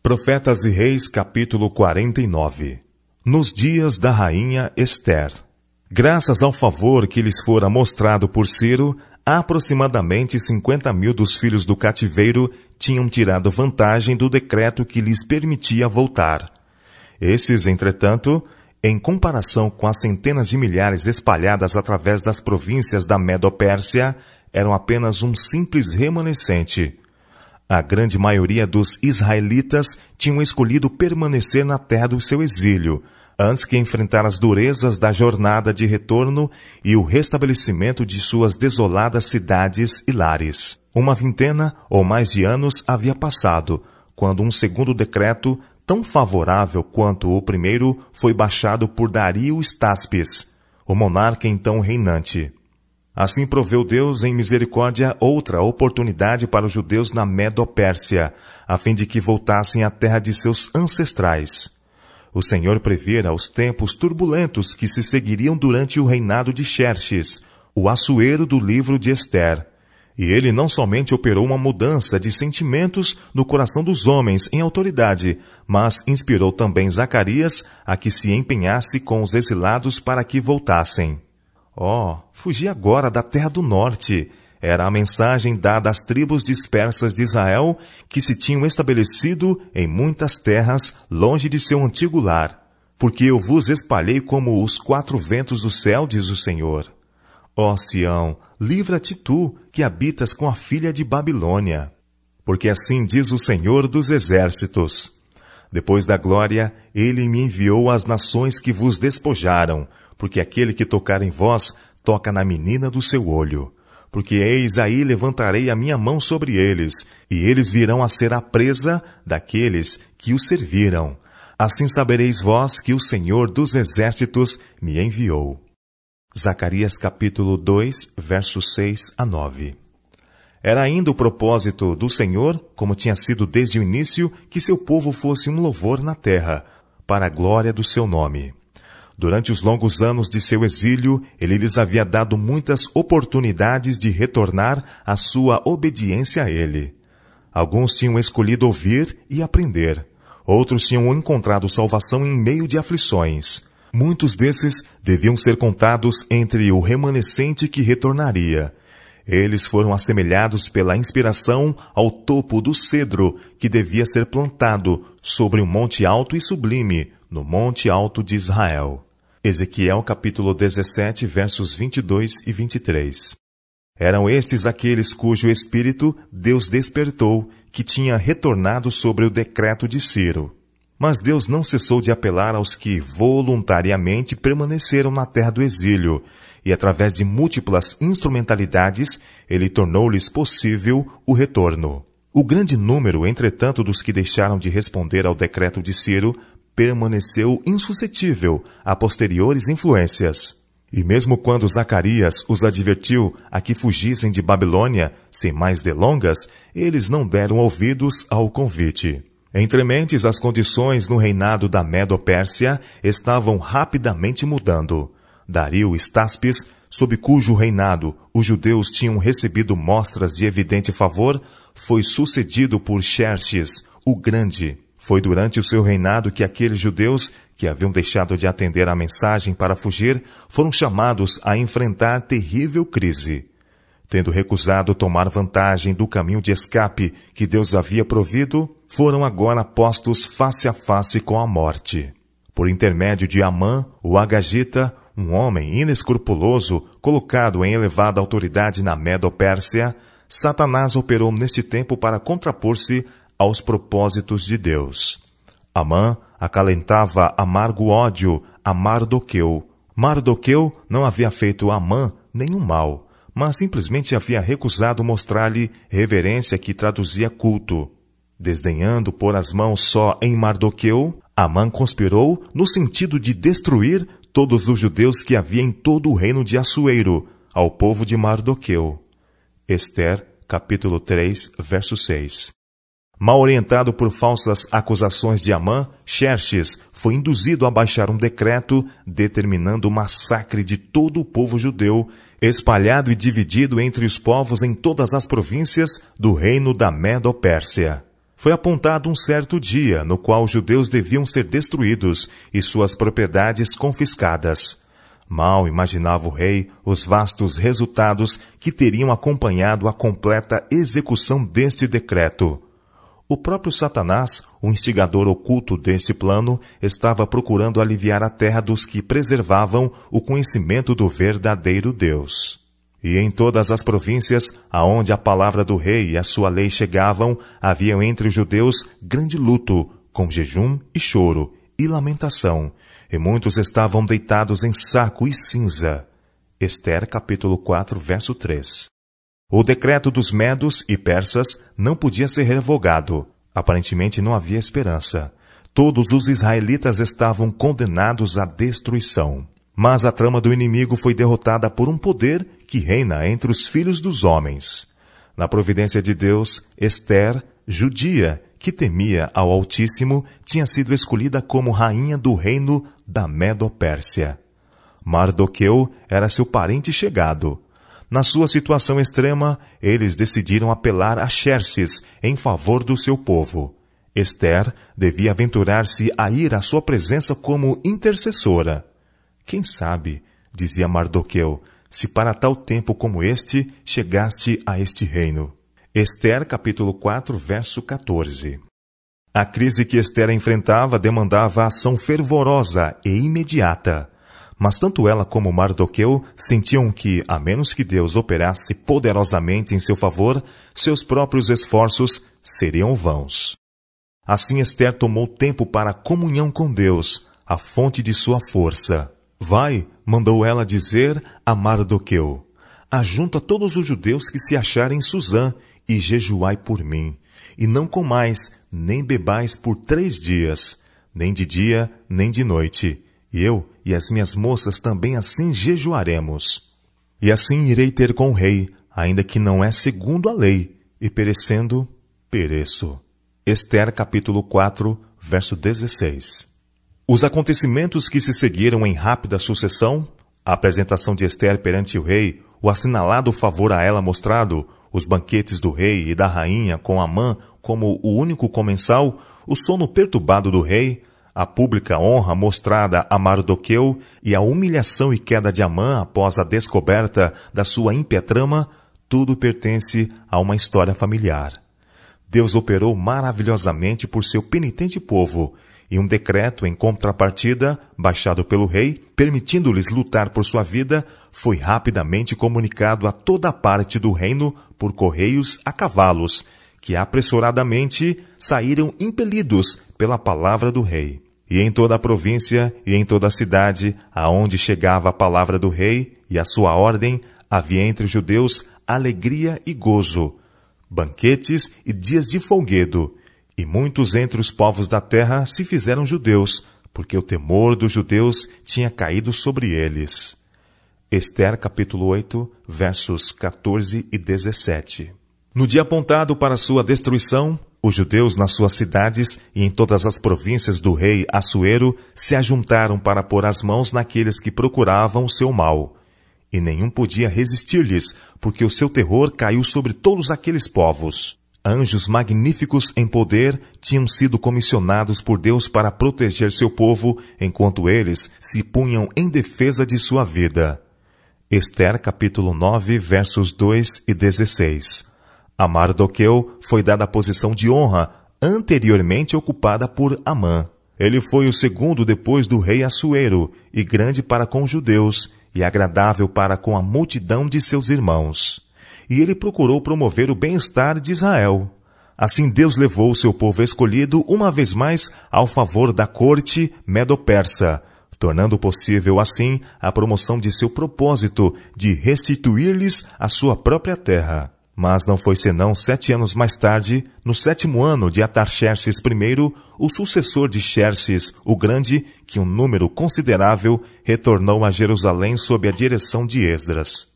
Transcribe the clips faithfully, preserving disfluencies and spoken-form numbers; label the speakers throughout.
Speaker 1: Profetas e Reis, capítulo quarenta e nove. Nos dias da rainha Ester. Graças ao favor que lhes fora mostrado por Ciro, aproximadamente cinquenta mil dos filhos do cativeiro tinham tirado vantagem do decreto que lhes permitia voltar. Esses, entretanto, em comparação com as centenas de milhares espalhadas através das províncias da Medo-Pérsia, eram apenas um simples remanescente. A grande maioria dos israelitas tinham escolhido permanecer na terra do seu exílio, antes que enfrentar as durezas da jornada de retorno e o restabelecimento de suas desoladas cidades e lares. Uma vintena ou mais de anos havia passado, quando um segundo decreto, tão favorável quanto o primeiro, foi baixado por Dario Staspes, o monarca então reinante. Assim proveu Deus em misericórdia outra oportunidade para os judeus na Medo-Pérsia, a fim de que voltassem à terra de seus ancestrais. O Senhor previra os tempos turbulentos que se seguiriam durante o reinado de Xerxes, o Assuero do livro de Ester. E ele não somente operou uma mudança de sentimentos no coração dos homens em autoridade, mas inspirou também Zacarias a que se empenhasse com os exilados para que voltassem. Oh, fugi agora da terra do norte. Era a mensagem dada às tribos dispersas de Israel que se tinham estabelecido em muitas terras longe de seu antigo lar. Porque eu vos espalhei como os quatro ventos do céu, diz o Senhor. Ó Sião, livra-te tu, que habitas com a filha de Babilônia. Porque assim diz o Senhor dos exércitos. Depois da glória, ele me enviou às nações que vos despojaram, porque aquele que tocar em vós, toca na menina do seu olho. Porque eis aí levantarei a minha mão sobre eles, e eles virão a ser a presa daqueles que os serviram. Assim sabereis vós que o Senhor dos exércitos me enviou. Zacarias capítulo dois, versos seis a nove. Era ainda o propósito do Senhor, como tinha sido desde o início, que seu povo fosse um louvor na terra, para a glória do seu nome. Durante os longos anos de seu exílio, ele lhes havia dado muitas oportunidades de retornar à sua obediência a ele. Alguns tinham escolhido ouvir e aprender. Outros tinham encontrado salvação em meio de aflições. Muitos desses deviam ser contados entre o remanescente que retornaria. Eles foram assemelhados pela inspiração ao topo do cedro que devia ser plantado sobre um monte alto e sublime, no monte alto de Israel. Ezequiel capítulo dezessete, versos vinte e dois e vinte e três. Eram estes aqueles cujo espírito Deus despertou, que tinha retornado sobre o decreto de Ciro. Mas Deus não cessou de apelar aos que voluntariamente permaneceram na terra do exílio, e através de múltiplas instrumentalidades, ele tornou-lhes possível o retorno. O grande número, entretanto, dos que deixaram de responder ao decreto de Ciro permaneceu insuscetível a posteriores influências. E mesmo quando Zacarias os advertiu a que fugissem de Babilônia, sem mais delongas, eles não deram ouvidos ao convite. Entre mentes, as condições no reinado da Medo-Pérsia estavam rapidamente mudando. Dario Staspes, sob cujo reinado os judeus tinham recebido mostras de evidente favor, foi sucedido por Xerxes, o Grande. Foi durante o seu reinado que aqueles judeus que haviam deixado de atender à mensagem para fugir foram chamados a enfrentar terrível crise. Tendo recusado tomar vantagem do caminho de escape que Deus havia provido, foram agora postos face a face com a morte. Por intermédio de Amã, o Agagita, um homem inescrupuloso, colocado em elevada autoridade na Medo-Pérsia, Satanás operou neste tempo para contrapor-se aos propósitos de Deus. Amã acalentava amargo ódio a Mardoqueu. Mardoqueu não havia feito a Amã nenhum mal, mas simplesmente havia recusado mostrar-lhe reverência que traduzia culto. Desdenhando pôr as mãos só em Mardoqueu, Amã conspirou no sentido de destruir todos os judeus que havia em todo o reino de Assuero, ao povo de Mardoqueu. Ester, capítulo três, verso seis. Mal orientado por falsas acusações de Amã, Xerxes foi induzido a baixar um decreto determinando o massacre de todo o povo judeu, espalhado e dividido entre os povos em todas as províncias do reino da Medo-Pérsia. Foi apontado um certo dia no qual os judeus deviam ser destruídos e suas propriedades confiscadas. Mal imaginava o rei os vastos resultados que teriam acompanhado a completa execução deste decreto. O próprio Satanás, o instigador oculto deste plano, estava procurando aliviar a terra dos que preservavam o conhecimento do verdadeiro Deus. E em todas as províncias aonde a palavra do rei e a sua lei chegavam, havia entre os judeus grande luto, com jejum e choro e lamentação, e muitos estavam deitados em saco e cinza. Ester, capítulo quatro, verso três. O decreto dos medos e persas não podia ser revogado. Aparentemente não havia esperança. Todos os israelitas estavam condenados à destruição. Mas a trama do inimigo foi derrotada por um poder que reina entre os filhos dos homens. Na providência de Deus, Ester, judia, que temia ao Altíssimo, tinha sido escolhida como rainha do reino da Medo-Pérsia. Mardoqueu era seu parente chegado. Na sua situação extrema, eles decidiram apelar a Xerxes em favor do seu povo. Ester devia aventurar-se a ir à sua presença como intercessora. Quem sabe, dizia Mardoqueu, se para tal tempo como este chegaste a este reino. Ester, capítulo quatro, verso quatorze. A crise que Ester enfrentava demandava ação fervorosa e imediata. Mas tanto ela como Mardoqueu sentiam que, a menos que Deus operasse poderosamente em seu favor, seus próprios esforços seriam vãos. Assim Ester tomou tempo para a comunhão com Deus, a fonte de sua força. Vai, mandou ela dizer a Mardoqueu, ajunta todos os judeus que se acharem em Suzã e jejuai por mim, e não comais nem bebais por três dias, nem de dia nem de noite. E eu e as minhas moças também assim jejuaremos. E assim irei ter com o rei, ainda que não é segundo a lei, e perecendo, pereço. Ester, capítulo quatro, verso dezesseis. Os acontecimentos que se seguiram em rápida sucessão, a apresentação de Ester perante o rei, o assinalado favor a ela mostrado, os banquetes do rei e da rainha com Amã como o único comensal, o sono perturbado do rei, a pública honra mostrada a Mardoqueu e a humilhação e queda de Amã após a descoberta da sua ímpia trama, tudo pertence a uma história familiar. Deus operou maravilhosamente por seu penitente povo, e um decreto em contrapartida, baixado pelo rei, permitindo-lhes lutar por sua vida, foi rapidamente comunicado a toda parte do reino por correios a cavalos, que apressuradamente saíram impelidos pela palavra do rei. E em toda a província e em toda a cidade, aonde chegava a palavra do rei e a sua ordem, havia entre os judeus alegria e gozo, banquetes e dias de folguedo, e muitos entre os povos da terra se fizeram judeus, porque o temor dos judeus tinha caído sobre eles. Ester, capítulo oito, versos quatorze e dezessete. No dia apontado para sua destruição, os judeus nas suas cidades e em todas as províncias do rei Assuero se ajuntaram para pôr as mãos naqueles que procuravam o seu mal. E nenhum podia resistir-lhes, porque o seu terror caiu sobre todos aqueles povos. Anjos magníficos em poder tinham sido comissionados por Deus para proteger seu povo, enquanto eles se punham em defesa de sua vida. Ester, capítulo nove, versos dois e dezesseis. A Mardoqueu foi dada a posição de honra, anteriormente ocupada por Amã. Ele foi o segundo depois do rei Assuero, e grande para com os judeus, e agradável para com a multidão de seus irmãos. E ele procurou promover o bem-estar de Israel. Assim Deus levou o seu povo escolhido uma vez mais ao favor da corte medo-persa, tornando possível assim a promoção de seu propósito de restituir-lhes a sua própria terra. Mas não foi senão sete anos mais tarde, no sétimo ano de Atarxerxes I, o sucessor de Xerxes o Grande, que um número considerável retornou a Jerusalém sob a direção de Esdras.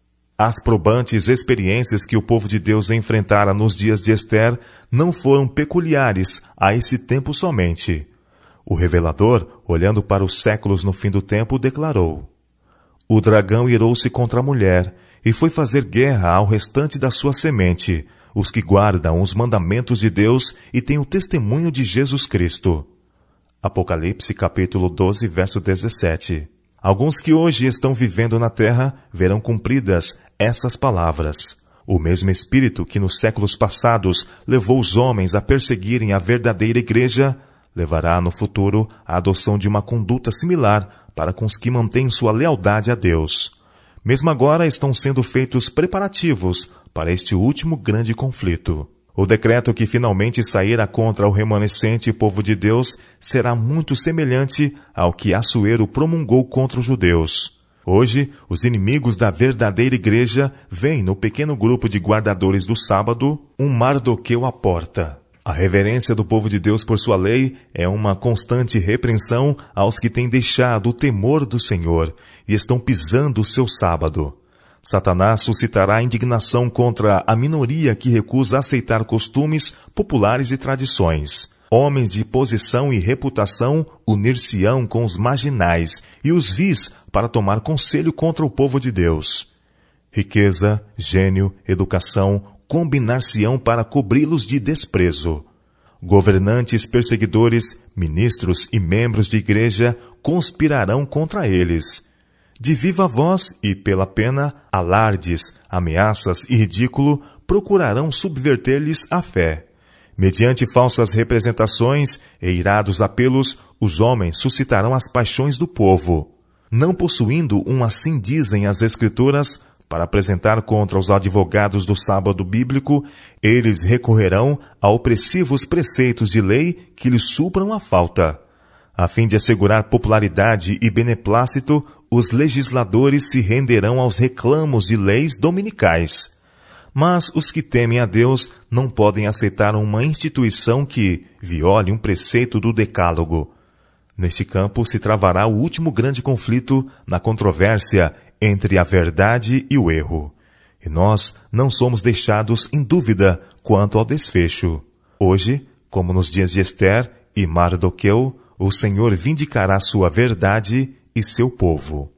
Speaker 1: As probantes experiências que o povo de Deus enfrentara nos dias de Ester não foram peculiares a esse tempo somente. O revelador, olhando para os séculos no fim do tempo, declarou: O dragão irou-se contra a mulher, e foi fazer guerra ao restante da sua semente, os que guardam os mandamentos de Deus e têm o testemunho de Jesus Cristo. Apocalipse capítulo doze, verso dezessete. Alguns que hoje estão vivendo na terra verão cumpridas essas palavras. O mesmo Espírito que nos séculos passados levou os homens a perseguirem a verdadeira igreja, levará no futuro a adoção de uma conduta similar para com os que mantêm sua lealdade a Deus. Mesmo agora estão sendo feitos preparativos para este último grande conflito. O decreto que finalmente sairá contra o remanescente povo de Deus será muito semelhante ao que Assuero promulgou contra os judeus. Hoje, os inimigos da verdadeira igreja veem no pequeno grupo de guardadores do sábado um Mardoqueu à porta. A reverência do povo de Deus por sua lei é uma constante repreensão aos que têm deixado o temor do Senhor e estão pisando o seu sábado. Satanás suscitará indignação contra a minoria que recusa aceitar costumes populares e tradições. Homens de posição e reputação unir-se-ão com os marginais e os vis para tomar conselho contra o povo de Deus. Riqueza, gênio, educação combinar-se-ão para cobri-los de desprezo. Governantes perseguidores, ministros e membros de igreja conspirarão contra eles. De viva voz e pela pena, alardes, ameaças e ridículo procurarão subverter-lhes a fé. Mediante falsas representações e irados apelos, os homens suscitarão as paixões do povo. Não possuindo um assim dizem as Escrituras, para apresentar contra os advogados do sábado bíblico, eles recorrerão a opressivos preceitos de lei que lhes supram a falta. A fim de assegurar popularidade e beneplácito, os legisladores se renderão aos reclamos de leis dominicais. Mas os que temem a Deus não podem aceitar uma instituição que viole um preceito do Decálogo. Neste campo se travará o último grande conflito na controvérsia entre a verdade e o erro. E nós não somos deixados em dúvida quanto ao desfecho. Hoje, como nos dias de Ester e Mardoqueu, o Senhor vindicará sua verdade e seu povo.